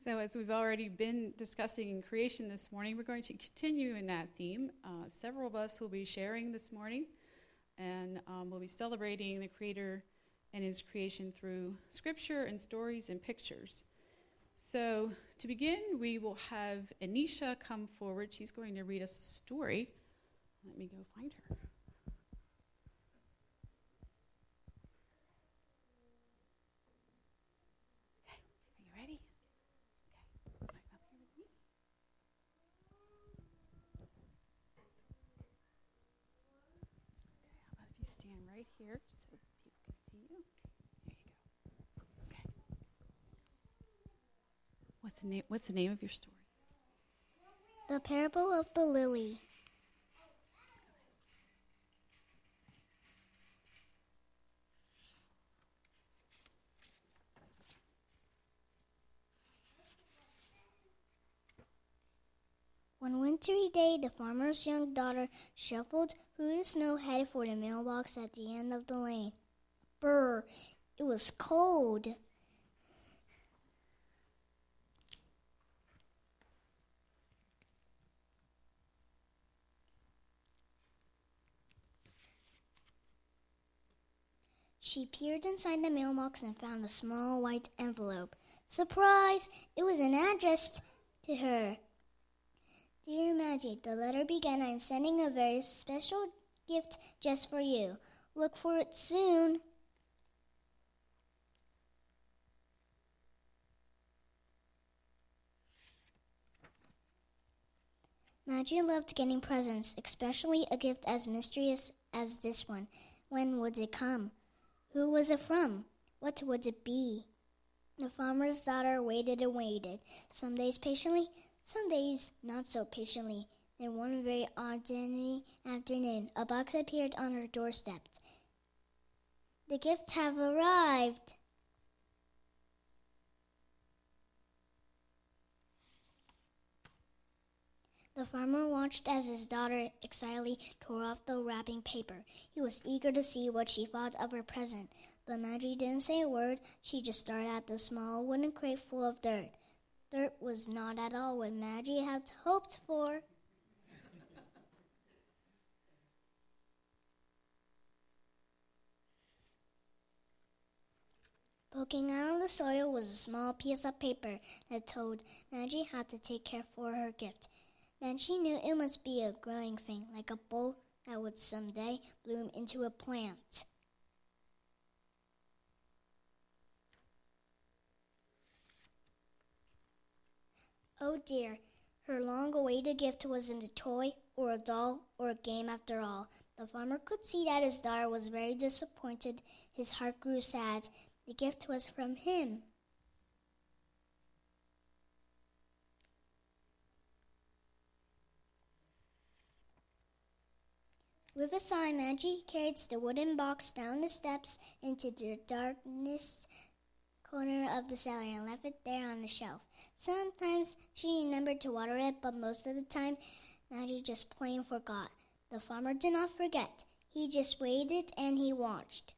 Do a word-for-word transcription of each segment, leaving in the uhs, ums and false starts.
So as we've already been discussing in creation this morning, we're going to continue in that theme. Uh, several of us will be sharing this morning, and um, we'll be celebrating the Creator and His creation through scripture and stories and pictures. So to begin, we will have Anisha come forward. She's going to read us a story. Let me go find her. Right here so people can see you. There you go. Okay. What's the name what's the name of your story? The Parable of the Lily. One wintry day, the farmer's young daughter shuffled through the snow, headed for the mailbox at the end of the lane. Brr, it was cold. She peered inside the mailbox and found a small white envelope. Surprise! It was an address to her. Dear Maggie, the letter began, I'm sending a very special gift just for you. Look for it soon. Maggie loved getting presents, especially a gift as mysterious as this one. When would it come? Who was it from? What would it be? The farmer's daughter waited and waited, some days patiently, some days not so patiently. Then one very ordinary afternoon, a box appeared on her doorstep. The gift have arrived. The farmer watched as his daughter excitedly tore off the wrapping paper. He was eager to see what she thought of her present, but Maggie didn't say a word. She just stared at the small wooden crate full of dirt. Dirt was not at all what Maggie had hoped for. Poking out of the soil was a small piece of paper that told Maggie had to take care for her gift. Then she knew it must be a growing thing, like a bulb that would someday bloom into a plant. Oh dear, her long-awaited gift wasn't a toy or a doll or a game after all. The farmer could see that his daughter was very disappointed. His heart grew sad. The gift was from him. With a sigh, Maggie carried the wooden box down the steps into the darkest corner of the cellar and left it there on the shelf. Sometimes she remembered to water it, but most of the time, Maggie just plain forgot. The farmer did not forget. He just waited and he watched.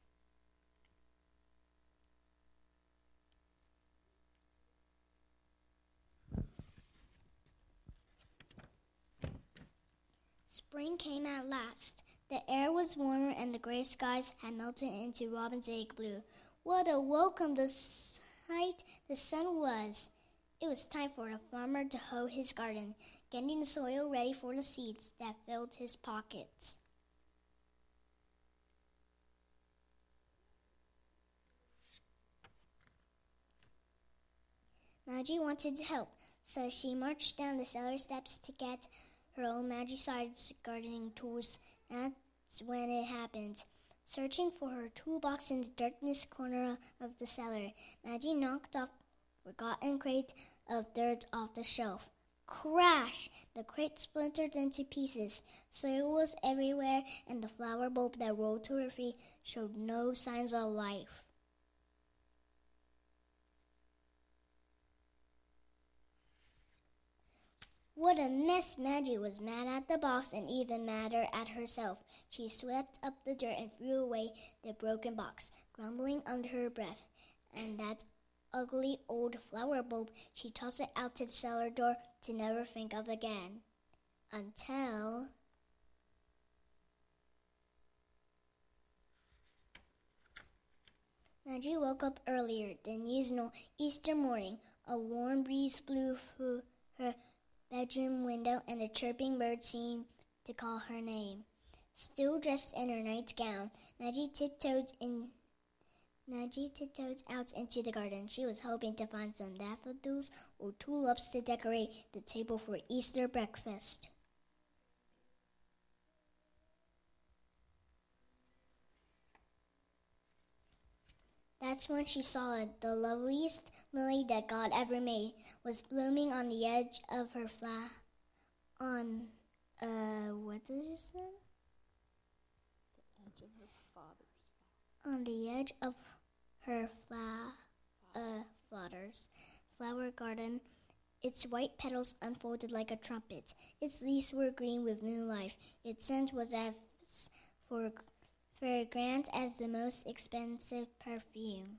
Spring came at last. The air was warmer and the gray skies had melted into robin's egg blue. What a welcome the sight the sun was. It was time for the farmer to hoe his garden, getting the soil ready for the seeds that filled his pockets. Maggie wanted to help, so she marched down the cellar steps to get her own Maggie-sized gardening tools. That's when it happened. Searching for her toolbox in the darkest corner of the cellar, Maggie knocked off a forgotten crate of dirt off the shelf. Crash! The crate splintered into pieces. Soil was everywhere, and the flower bulb that rolled to her feet showed no signs of life. What a mess! Maggie was mad at the box and even madder at herself. She swept up the dirt and threw away the broken box, grumbling under her breath. And that ugly old flower bulb, she tossed it out to the cellar door to never think of again. Until... Maggie woke up earlier than usual Easter morning. A warm breeze blew through her bedroom window, and a chirping bird seemed to call her name. Still dressed in her nightgown, Maggie tiptoed in. Maggie tiptoed out into the garden. She was hoping to find some daffodils or tulips to decorate the table for Easter breakfast. That's when she saw it. The loveliest lily that God ever made was blooming on the edge of her flower. On, uh, what does it say? The edge of her father's On the edge of her flower, uh, father's flower garden. Its white petals unfolded like a trumpet. Its leaves were green with new life. Its scent was as for fragrant as the most expensive perfume.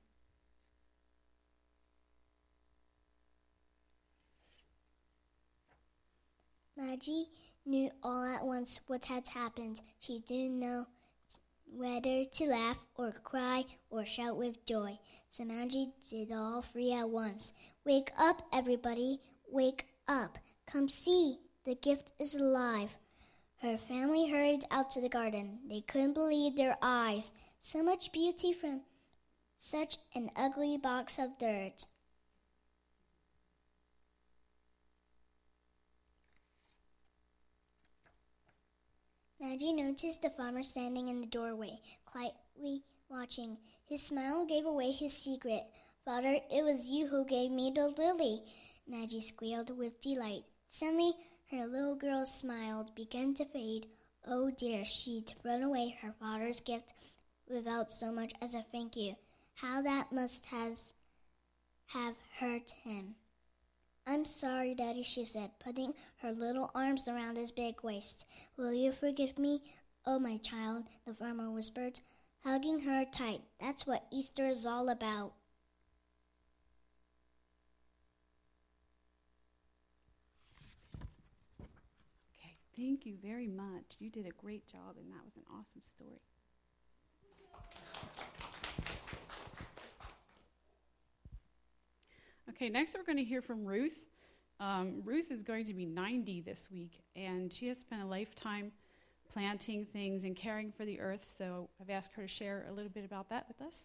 Maggie knew all at once what had happened. She didn't know whether to laugh or cry or shout with joy. So Maggie did all three at once. Wake up, everybody. Wake up. Come see. The gift is alive. Her family hurried out to the garden. They couldn't believe their eyes. So much beauty from such an ugly box of dirt. Maggie noticed the farmer standing in the doorway, quietly watching. His smile gave away his secret. Father, it was you who gave me the lily. Maggie squealed with delight. Suddenly, her little girl's smile began to fade. Oh dear, she'd thrown away her father's gift without so much as a thank you. How that must has, have hurt him. I'm sorry, Daddy, she said, putting her little arms around his big waist. Will you forgive me? Oh, my child, the farmer whispered, hugging her tight. That's what Easter is all about. Okay, thank you very much. You did a great job, and that was an awesome story. Okay, next we're going to hear from Ruth. Um, Ruth is going to be ninety this week, and she has spent a lifetime planting things and caring for the earth, so I've asked her to share a little bit about that with us.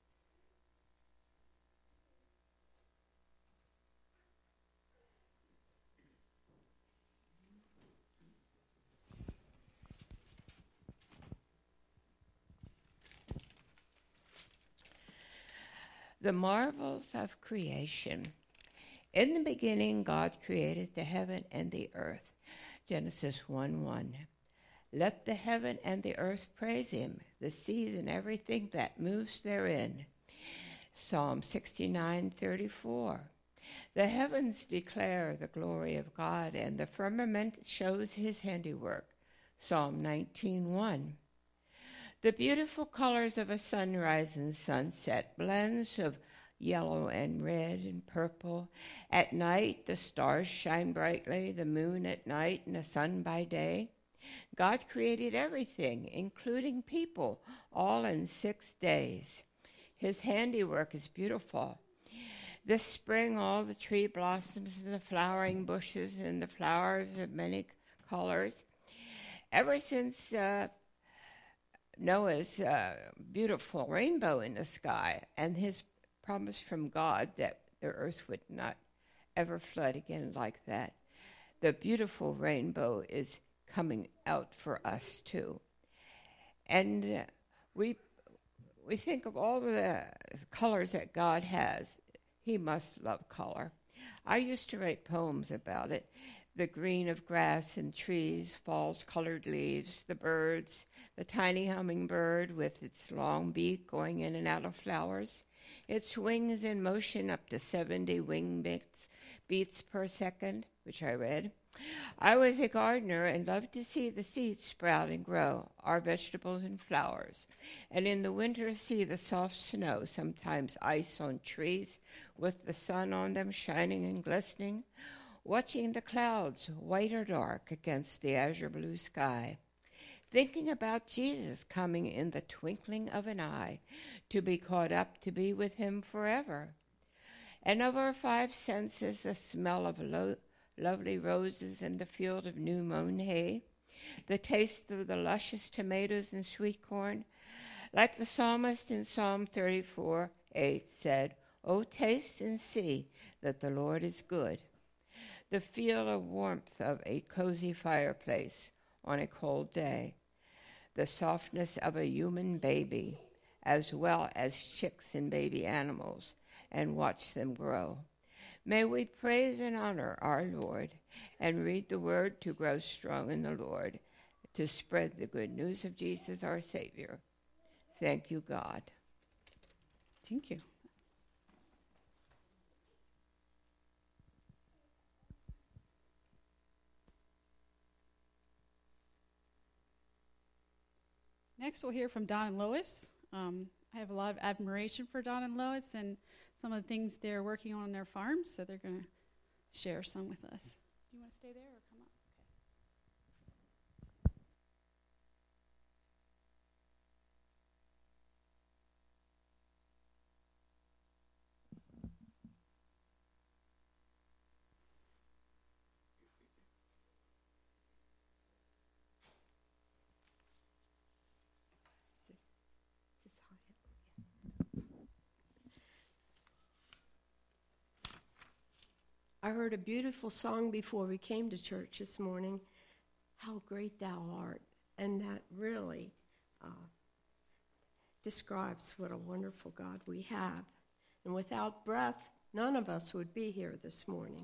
The marvels of creation. In the beginning, God created the heaven and the earth. Genesis one one. Let the heaven and the earth praise him, the seas and everything that moves therein. Psalm sixty-nine thirty-four. The heavens declare the glory of God, and the firmament shows his handiwork. Psalm nineteen one. The beautiful colors of a sunrise and sunset, blends of yellow and red and purple. At night, the stars shine brightly, the moon at night and the sun by day. God created everything, including people, all in six days. His handiwork is beautiful. This spring, all the tree blossoms and the flowering bushes and the flowers of many colors. Ever since uh, Noah's uh, beautiful rainbow in the sky and his promise from God that the earth would not ever flood again like that, the beautiful rainbow is coming out for us too. And uh, we we think of all the colors that God has. He must love color. I used to write poems about it. The green of grass and trees, fall's colored leaves, the birds, the tiny hummingbird with its long beak going in and out of flowers, its wings in motion up to seventy wing beats, beats per second, which I read. I was a gardener and loved to see the seeds sprout and grow, our vegetables and flowers, and in the winter see the soft snow, sometimes ice on trees, with the sun on them shining and glistening, watching the clouds, white or dark, against the azure blue sky, thinking about Jesus coming in the twinkling of an eye, to be caught up to be with him forever. And of our five senses, the smell of lo- lovely roses in the field of new mown hay, the taste of the luscious tomatoes and sweet corn, like the psalmist in Psalm thirty-four eight said, "O taste and see that the Lord is good." The feel of warmth of a cozy fireplace on a cold day, the softness of a human baby, as well as chicks and baby animals, and watch them grow. May we praise and honor our Lord and read the word to grow strong in the Lord, to spread the good news of Jesus our Savior. Thank you, God. Thank you. Next, we'll hear from Don and Lois. Um, I have a lot of admiration for Don and Lois and some of the things they're working on on their farms, so they're going to share some with us. Do you want to stay there or come up? I heard a beautiful song before we came to church this morning, "How Great Thou Art," and that really uh, describes what a wonderful God we have. And without breath, none of us would be here this morning.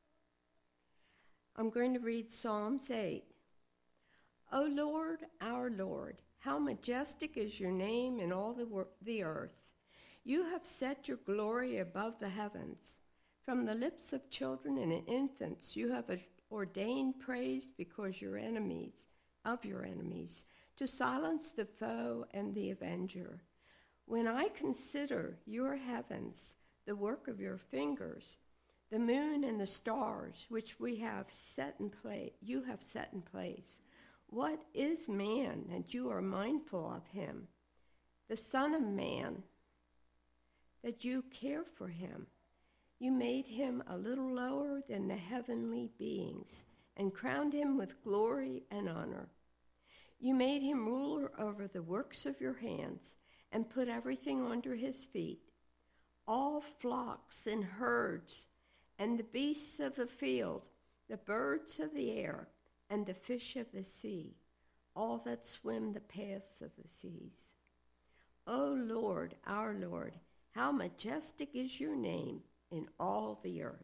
I'm going to read Psalms eight. O Lord, our Lord, how majestic is your name in all the, wor- the earth. You have set your glory above the heavens. From the lips of children and infants you have ordained praise because your enemies, of your enemies, to silence the foe and the avenger. When I consider your heavens, the work of your fingers, the moon and the stars which we have set in place, you have set in place, what is man that you are mindful of him? The Son of Man, that you care for him. You made him a little lower than the heavenly beings and crowned him with glory and honor. You made him ruler over the works of your hands and put everything under his feet, all flocks and herds and the beasts of the field, the birds of the air and the fish of the sea, all that swim the paths of the seas. O Lord, our Lord, how majestic is your name in all the earth.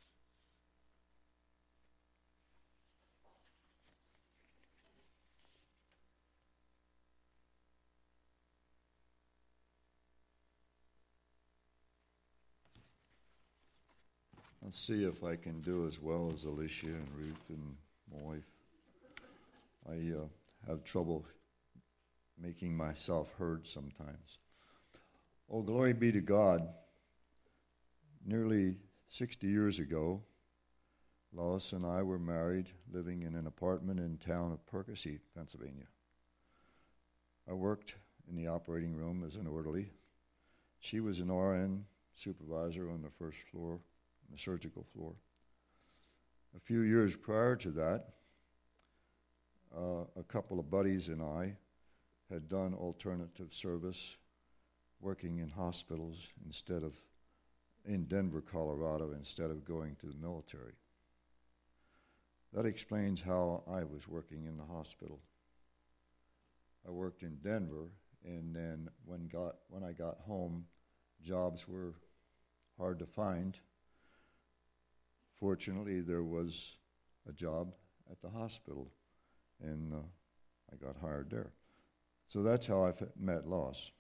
I'll see if I can do as well as Alicia and Ruth and my wife. I uh, have trouble making myself heard sometimes. Oh, glory be to God. Nearly sixty years ago, Lois and I were married, living in an apartment in town of Percy, Pennsylvania. I worked in the operating room as an orderly. She was an R N supervisor on the first floor, on the surgical floor. A few years prior to that, uh, a couple of buddies and I had done alternative service, working in hospitals instead of in Denver, Colorado, instead of going to the military. That explains how I was working in the hospital. I worked in Denver, and then when got when I got home, jobs were hard to find. Fortunately, there was a job at the hospital, and uh, I got hired there. So that's how I met Lois.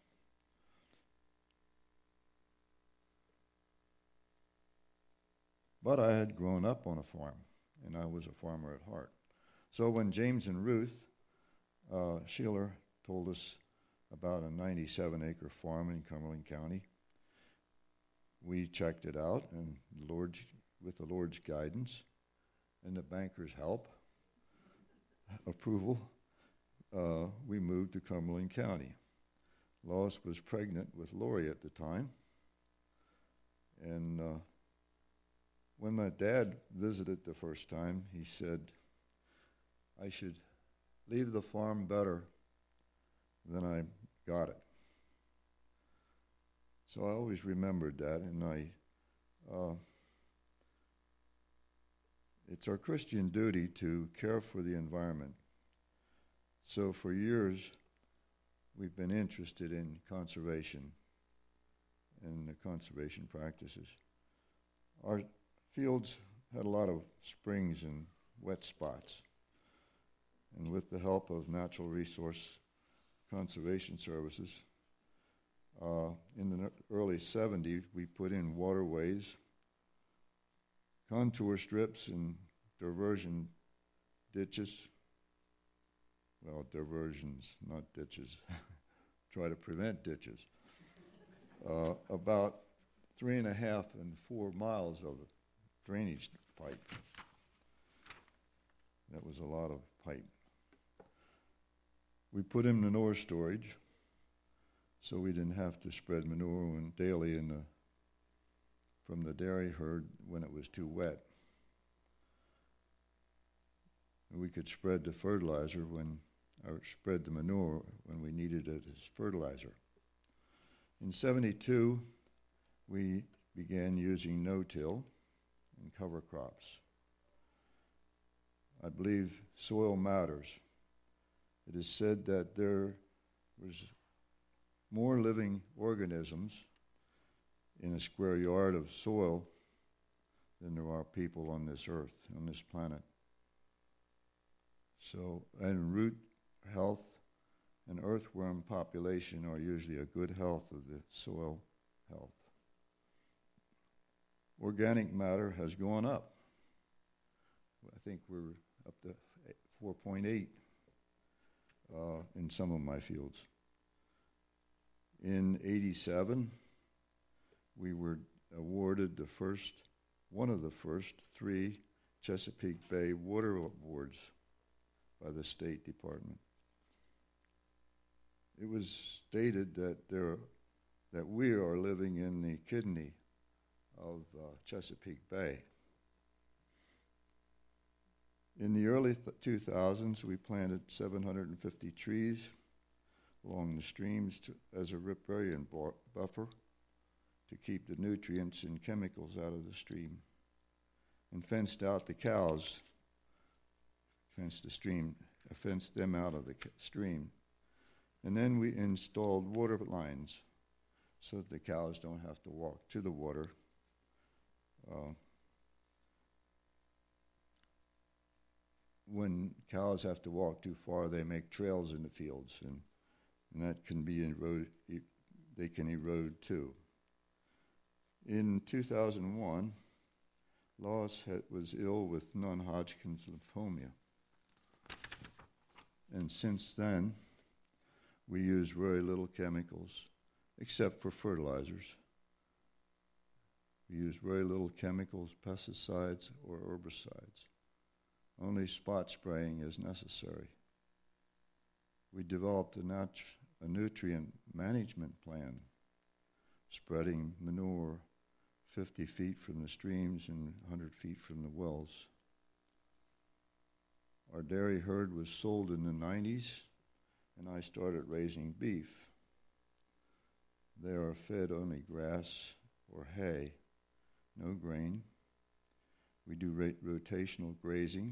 But I had grown up on a farm. and I was a farmer at heart. So when James and Ruth uh, Sheeler told us about a ninety-seven acre farm in Cumberland County, we checked it out, and the Lord's, with the Lord's guidance and the banker's help, approval, uh, we moved to Cumberland County. Lois was pregnant with Lori at the time, and uh, when my dad visited the first time, he said, I should leave the farm better than I got it. So I always remembered that, and I, uh, it's our Christian duty to care for the environment. So for years, we've been interested in conservation and the conservation practices. Our fields had a lot of springs and wet spots, and with the help of Natural Resource Conservation Services, Uh, in the early seventies, we put in waterways, contour strips, and diversion ditches. Well, diversions, not ditches. Try to prevent ditches. Uh, about three and a half and four miles of drainage pipe. That was a lot of pipe. We put in manure storage, so we didn't have to spread manure daily in the, from the dairy herd when it was too wet. We could spread the fertilizer when, or spread the manure when we needed it as fertilizer. In seventy-two, we began using no-till and cover crops. I believe soil matters. It is said that there was more living organisms in a square yard of soil than there are people on this earth, on this planet. So, and root health and earthworm population are usually a good health of the soil health. Organic matter has gone up. I think we're up to four point eight uh, in some of my fields. In eighty-seven, we were awarded the first, one of the first three Chesapeake Bay Water Awards by the State Department. It was stated that there, that we are living in the kidney of uh, Chesapeake Bay. In the early th- two thousands, we planted seven hundred fifty trees along the streams to, as a riparian bu- buffer to keep the nutrients and chemicals out of the stream, and fenced out the cows, fenced the stream, uh, fenced them out of the c- stream. And then we installed water lines so that the cows don't have to walk to the water. Uh, when cows have to walk too far, they make trails in the fields, and and that can be erode, they can erode too. In two thousand one, Lois had, was ill with non-Hodgkin's lymphoma. And since then, we use very little chemicals, except for fertilizers. We use very little chemicals, pesticides, or herbicides. Only spot spraying is necessary. We developed a, nat- a nutrient management plan, spreading manure fifty feet from the streams and one hundred feet from the wells. Our dairy herd was sold in the nineties, and I started raising beef. They are fed only grass or hay, no grain. We do rate rotational grazing,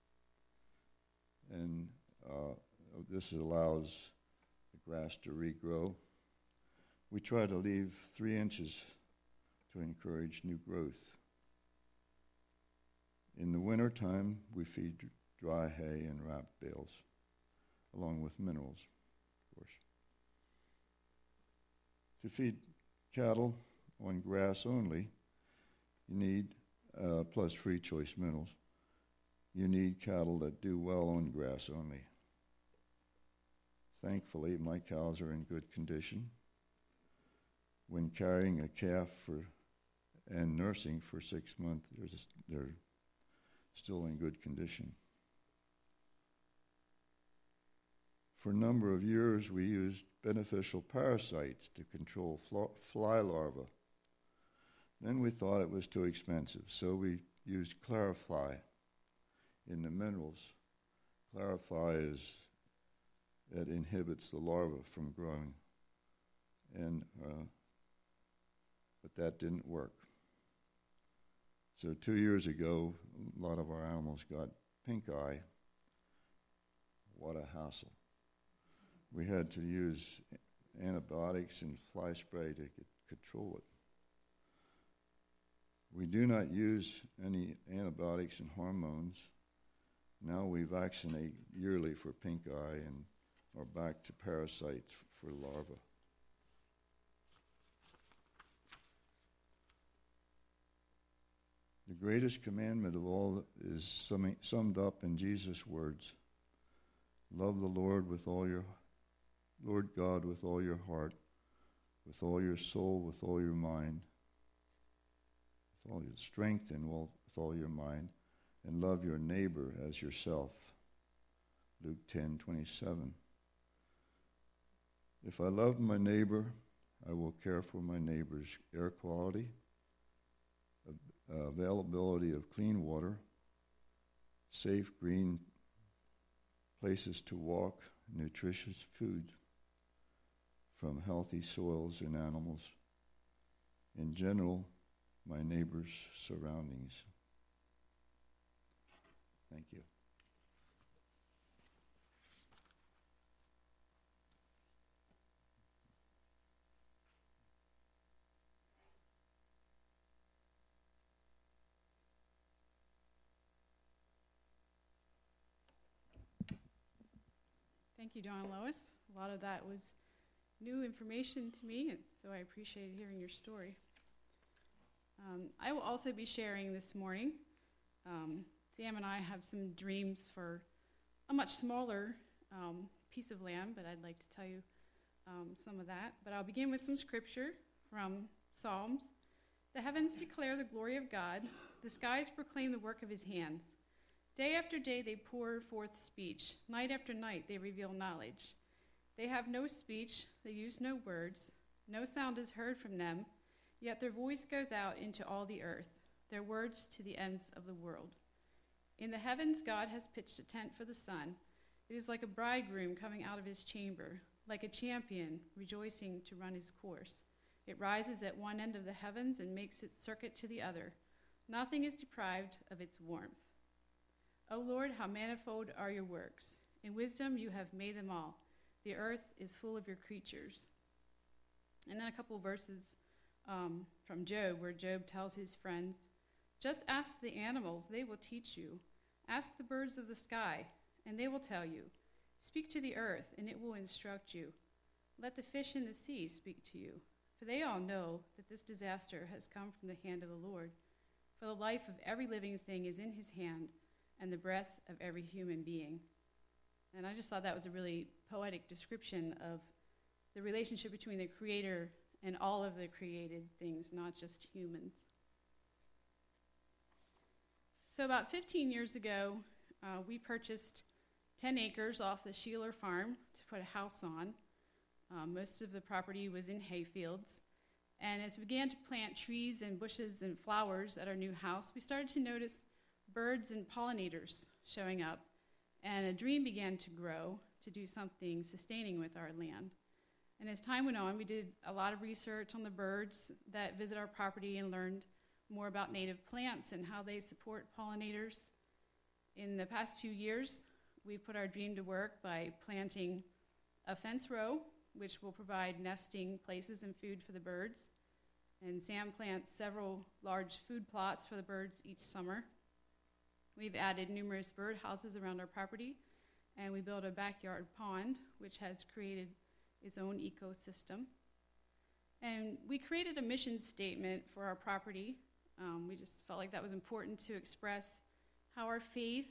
and uh, this allows the grass to regrow. We try to leave three inches to encourage new growth. In the wintertime, we feed dry hay and wrapped bales, along with minerals, of course. To feed cattle on grass only, you need, uh, plus free choice minerals, you need cattle that do well on grass only. Thankfully, my cows are in good condition. When carrying a calf for and nursing for six months, they're, just, they're still in good condition. For a number of years, we used beneficial parasites to control fly larvae. Then we thought it was too expensive, so we used Clarify in the minerals. Clarify is, it inhibits the larva from growing, and uh, but that didn't work. So two years ago, a lot of our animals got pink eye. What a hassle. We had to use antibiotics and fly spray to control it. We do not use any antibiotics and hormones. Now we vaccinate yearly for pink eye and are back to parasites for larvae. The greatest commandment of all is summed up in Jesus' words. Love the Lord with all your Lord God with all your heart, with all your soul, with all your mind, with all your strength and with all your mind, and love your neighbor as yourself. Luke ten twenty-seven. If I love my neighbor, I will care for my neighbor's air quality, availability of clean water, safe green places to walk, nutritious food from healthy soils and animals. In general, my neighbor's surroundings. Thank you. Thank you, Don Lois. A lot of that was new information to me, and so I appreciated hearing your story. Um, I will also be sharing this morning. Um, Sam and I have some dreams for a much smaller um, piece of land, but I'd like to tell you um, some of that. But I'll begin with some scripture from Psalms. The heavens declare the glory of God. The skies proclaim the work of his hands. Day after day they pour forth speech. Night after night they reveal knowledge. They have no speech, they use no words, no sound is heard from them, yet their voice goes out into all the earth, their words to the ends of the world. In the heavens God has pitched a tent for the sun. It is like a bridegroom coming out of his chamber, like a champion rejoicing to run his course. It rises at one end of the heavens and makes its circuit to the other. Nothing is deprived of its warmth. O Lord, how manifold are your works. In wisdom you have made them all. The earth is full of your creatures. And then a couple verses um, from Job, where Job tells his friends, just ask the animals, they will teach you. Ask the birds of the sky, and they will tell you. Speak to the earth, and it will instruct you. Let the fish in the sea speak to you. For they all know that this disaster has come from the hand of the Lord. For the life of every living thing is in his hand, and the breath of every human being. And I just thought that was a really poetic description of the relationship between the Creator and all of the created things, not just humans. So about fifteen years ago, uh, we purchased ten acres off the Sheeler farm to put a house on. Uh, most of the property was in hayfields. And as we began to plant trees and bushes and flowers at our new house, we started to notice birds and pollinators showing up, and a dream began to grow to do something sustaining with our land. And as time went on, we did a lot of research on the birds that visit our property and learned more about native plants and how they support pollinators. In the past few years, we put our dream to work by planting a fence row, which will provide nesting places and food for the birds. And Sam plants several large food plots for the birds each summer. We've added numerous bird houses around our property, and we built a backyard pond, which has created its own ecosystem. And we created a mission statement for our property. Um, we just felt like that was important to express how our faith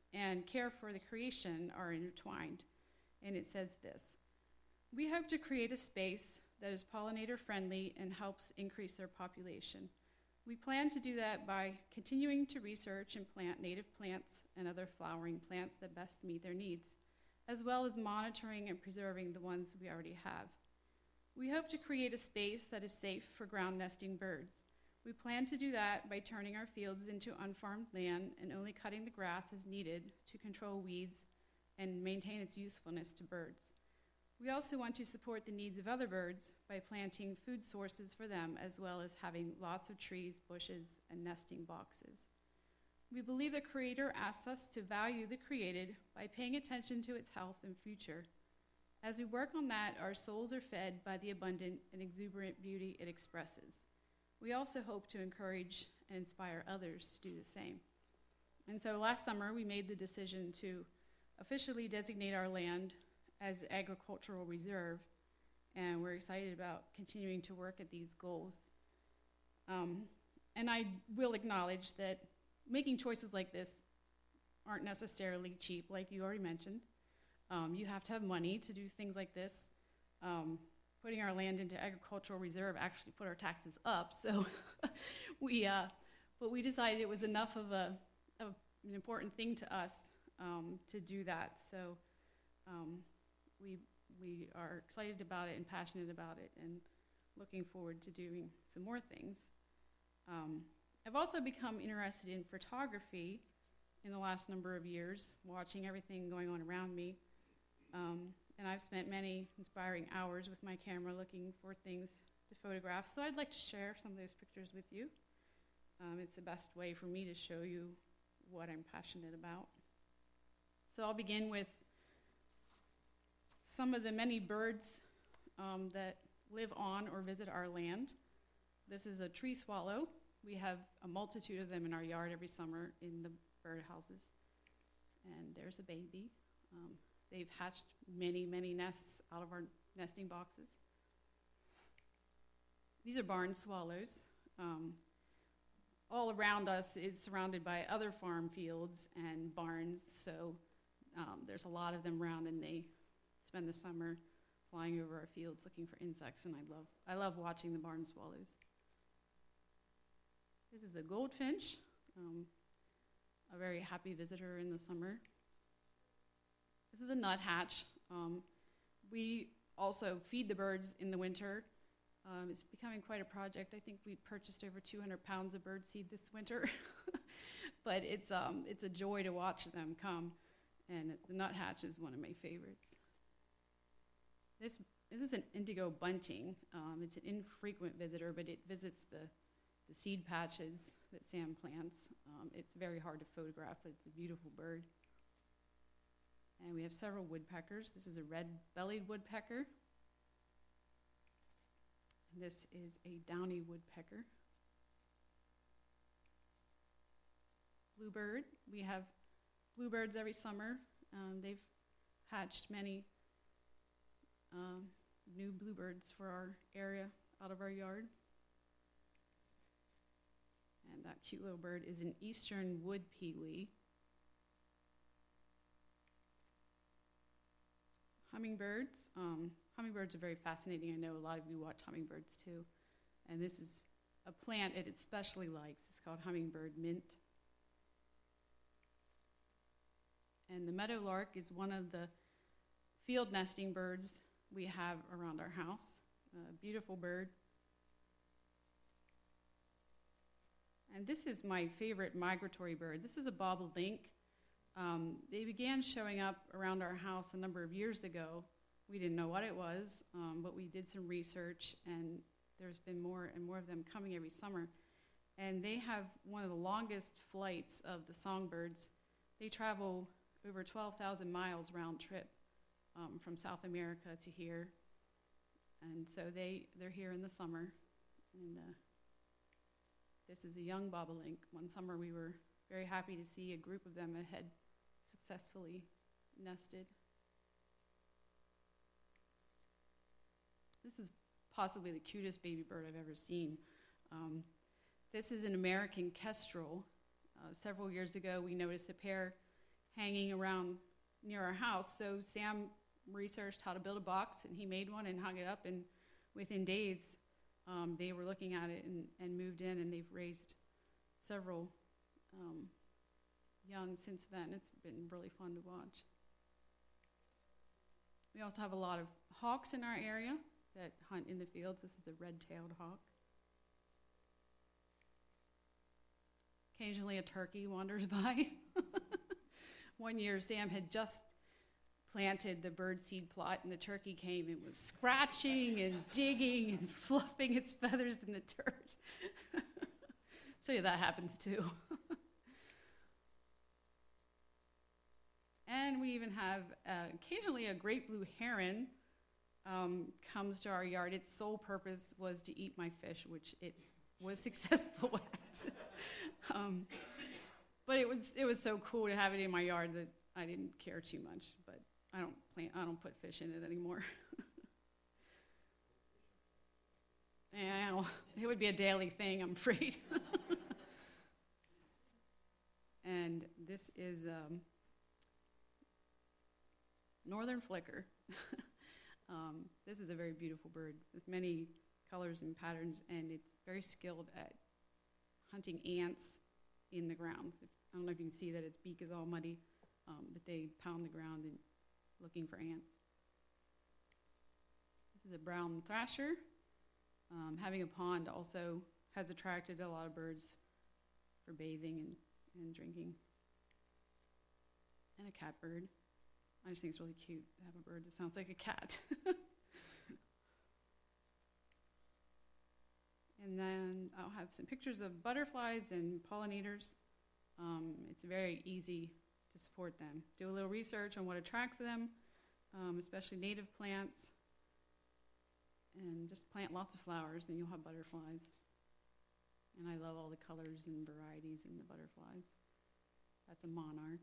and care for the creation are intertwined. And it says this: "We hope to create a space that is pollinator friendly and helps increase their population. We plan to do that by continuing to research and plant native plants and other flowering plants that best meet their needs, as well as monitoring and preserving the ones we already have. We hope to create a space that is safe for ground nesting birds. We plan to do that by turning our fields into unfarmed land and only cutting the grass as needed to control weeds and maintain its usefulness to birds. We also want to support the needs of other birds by planting food sources for them, as well as having lots of trees, bushes, and nesting boxes. We believe the Creator asks us to value the created by paying attention to its health and future. As we work on that, our souls are fed by the abundant and exuberant beauty it expresses. We also hope to encourage and inspire others to do the same." And so last summer, we made the decision to officially designate our land as agricultural reserve, and we're excited about continuing to work at these goals. Um, and I will acknowledge that making choices like this aren't necessarily cheap, like you already mentioned. Um, you have to have money to do things like this. Um, putting our land into agricultural reserve actually put our taxes up, so we, uh, but we decided it was enough of, a, of an important thing to us um, to do that. So um, we we are excited about it and passionate about it and looking forward to doing some more things. Um, I've also become interested in photography in the last number of years, watching everything going on around me. Um, and I've spent many inspiring hours with my camera looking for things to photograph. So I'd like to share some of those pictures with you. Um, it's the best way for me to show you what I'm passionate about. So I'll begin with some of the many birds um, that live on or visit our land. This is a tree swallow. We have a multitude of them in our yard every summer in the bird houses. And there's a baby. Um, they've hatched many, many nests out of our nesting boxes. These are barn swallows. Um, all around us is surrounded by other farm fields and barns, so um, there's a lot of them around, and they spend the summer flying over our fields looking for insects, and I love I love watching the barn swallows. This is a goldfinch, um, a very happy visitor in the summer. This is a nuthatch. Um, we also feed the birds in the winter. Um, it's becoming quite a project. I think we purchased over two hundred pounds of bird seed this winter. But it's um, it's a joy to watch them come, and the nuthatch is one of my favorites. This this is an indigo bunting. Um, it's an infrequent visitor, but it visits the, the seed patches that Sam plants. Um, it's very hard to photograph, but it's a beautiful bird. And we have several woodpeckers. This is a red-bellied woodpecker. And this is a downy woodpecker. Bluebird. We have bluebirds every summer. Um, they've hatched many um, new bluebirds for our area out of our yard. And that cute little bird is an eastern wood pewee. Hummingbirds. Um, hummingbirds are very fascinating. I know a lot of you watch hummingbirds too. And this is a plant it especially likes. It's called hummingbird mint. And the meadowlark is one of the field nesting birds we have around our house. A beautiful bird. And this is my favorite migratory bird. This is a bobolink. Um, they began showing up around our house a number of years ago. We didn't know what it was, um, but we did some research, and there's been more and more of them coming every summer. And they have one of the longest flights of the songbirds. They travel over twelve thousand miles round trip um, from South America to here. And so they, they're here in the summer. And uh, this is a young bobolink. One summer we were very happy to see a group of them that had successfully nested. This is possibly the cutest baby bird I've ever seen. Um, this is an American kestrel. Uh, several years ago we noticed a pair hanging around near our house. So Sam researched how to build a box, and he made one and hung it up, and within days um, they were looking at it and, and moved in, and they've raised several um, young since then. It's been really fun to watch. We also have a lot of hawks in our area that hunt in the fields. This is the red-tailed hawk. Occasionally a turkey wanders by. One year Sam had just planted the birdseed plot, and the turkey came and was scratching and digging and fluffing its feathers in the dirt. So yeah, that happens too. And we even have uh, occasionally a great blue heron um, comes to our yard. Its sole purpose was to eat my fish, which it was successful at. um, but it was it was so cool to have it in my yard that I didn't care too much. But I don't plant I don't put fish in it anymore. Yeah, it would be a daily thing, I'm afraid. And this is um, northern flicker. um, this is a very beautiful bird with many colors and patterns, and it's very skilled at hunting ants in the ground. I don't know if you can see that its beak is all muddy, um, but they pound the ground and looking for ants. This is a brown thrasher. Um, having a pond also has attracted a lot of birds for bathing and, and drinking. And a catbird. I just think it's really cute to have a bird that sounds like a cat. And then I'll have some pictures of butterflies and pollinators. Um, it's very easy to support them. Do a little research on what attracts them, um, especially native plants. And just plant lots of flowers, and you'll have butterflies. And I love all the colors and varieties in the butterflies. That's a monarch.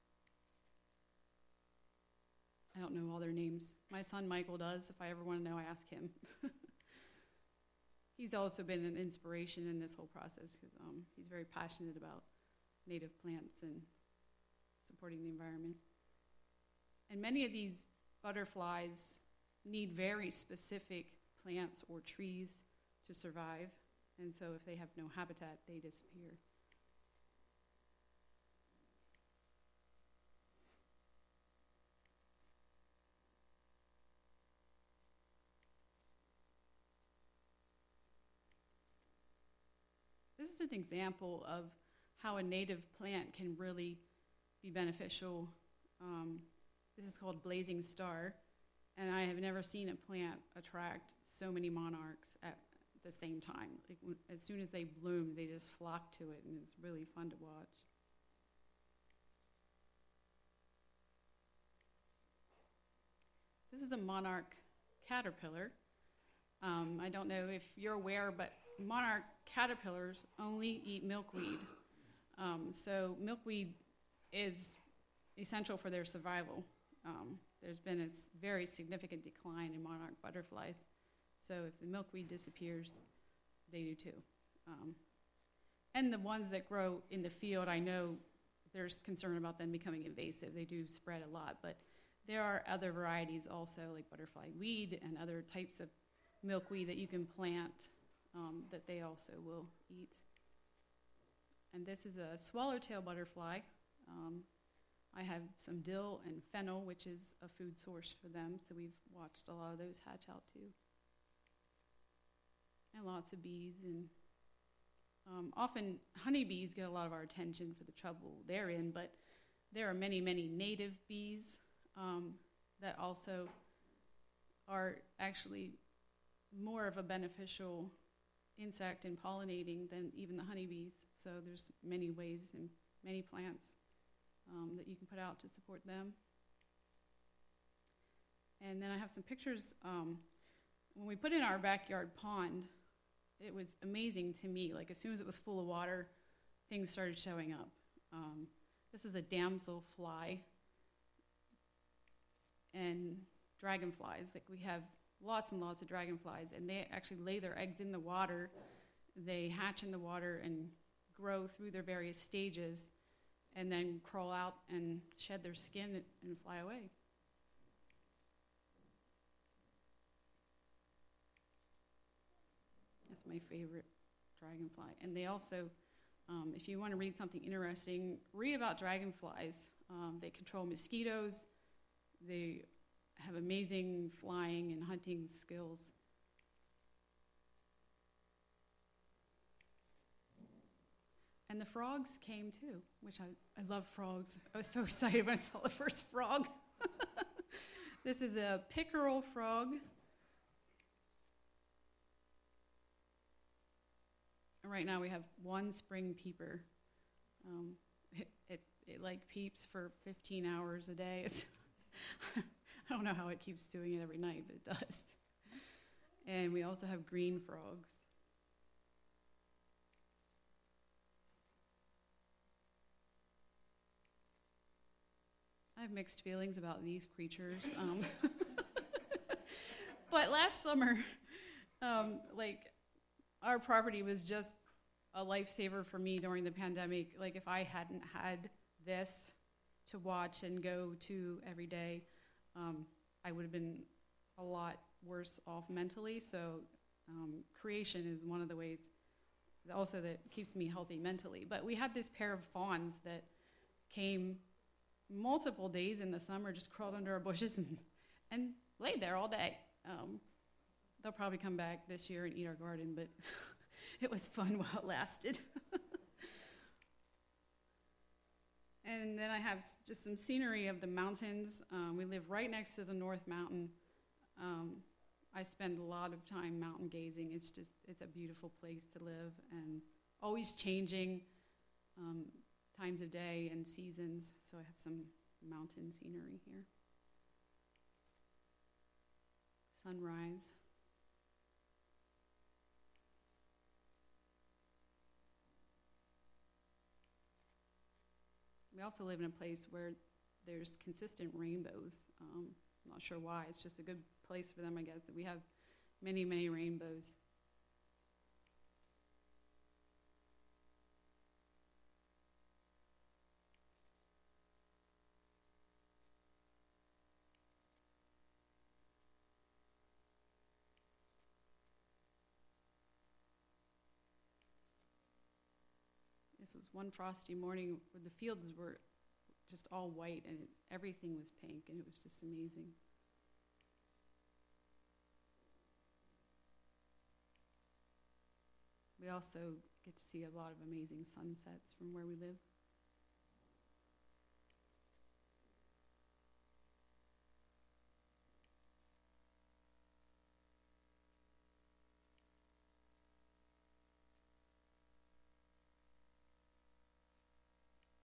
I don't know all their names. My son Michael does. If I ever want to know, I ask him. He's also been an inspiration in this whole process because um, he's very passionate about native plants and supporting the environment. And many of these butterflies need very specific plants or trees to survive. And so if they have no habitat, they disappear. This is an example of how a native plant can really be beneficial. Um, this is called Blazing Star, and I have never seen a plant attract so many monarchs at the same time. Like, w- as soon as they bloom, they just flock to it, and it's really fun to watch. This is a monarch caterpillar. Um, I don't know if you're aware, but monarch caterpillars only eat milkweed. Um, so milkweed is essential for their survival. Um, there's been a s- very significant decline in monarch butterflies. So if the milkweed disappears, they do too. Um, and the ones that grow in the field, I know there's concern about them becoming invasive. They do spread a lot, but there are other varieties also, like butterfly weed and other types of milkweed that you can plant um, that they also will eat. And this is a swallowtail butterfly. Um, I have some dill and fennel, which is a food source for them, so we've watched a lot of those hatch out too. And lots of bees, and um, often honeybees get a lot of our attention for the trouble they're in, but there are many, many native bees um, that also are actually more of a beneficial insect in pollinating than even the honeybees. So there's many ways and many plants um, that you can put out to support them. And then I have some pictures. Um, when we put in our backyard pond, it was amazing to me. Like as soon as it was full of water, things started showing up. Um, this is a damselfly and dragonflies. Like we have lots and lots of dragonflies, and they actually lay their eggs in the water. They hatch in the water and grow through their various stages, and then crawl out and shed their skin and, and fly away. That's my favorite dragonfly. And they also, um, if you want to read something interesting, read about dragonflies. Um, they control mosquitoes. They have amazing flying and hunting skills. And the frogs came too, which I, I love frogs. I was so excited when I saw the first frog. This is a pickerel frog. And right now we have one spring peeper. Um, it, it, it like peeps for fifteen hours a day. It's I don't know how it keeps doing it every night, but it does. And we also have green frogs. I have mixed feelings about these creatures. Um, but last summer, um, like, our property was just a lifesaver for me during the pandemic. Like, if I hadn't had this to watch and go to every day, um, I would have been a lot worse off mentally. So um, creation is one of the ways also that keeps me healthy mentally. But we had this pair of fawns that came multiple days in the summer, just crawled under our bushes and, and laid there all day. Um, they'll probably come back this year and eat our garden, but it was fun while it lasted. And then I have s- just some scenery of the mountains. Um, we live right next to the North Mountain. Um, I spend a lot of time mountain gazing. It's just, it's a beautiful place to live and always changing um, times of day and seasons. So I have some mountain scenery here. Sunrise. We also live in a place where there's consistent rainbows. Um, I'm not sure why. It's just a good place for them, I guess. We have many, many rainbows. This was one frosty morning where the fields were just all white and it, everything was pink, and it was just amazing. We also get to see a lot of amazing sunsets from where we live.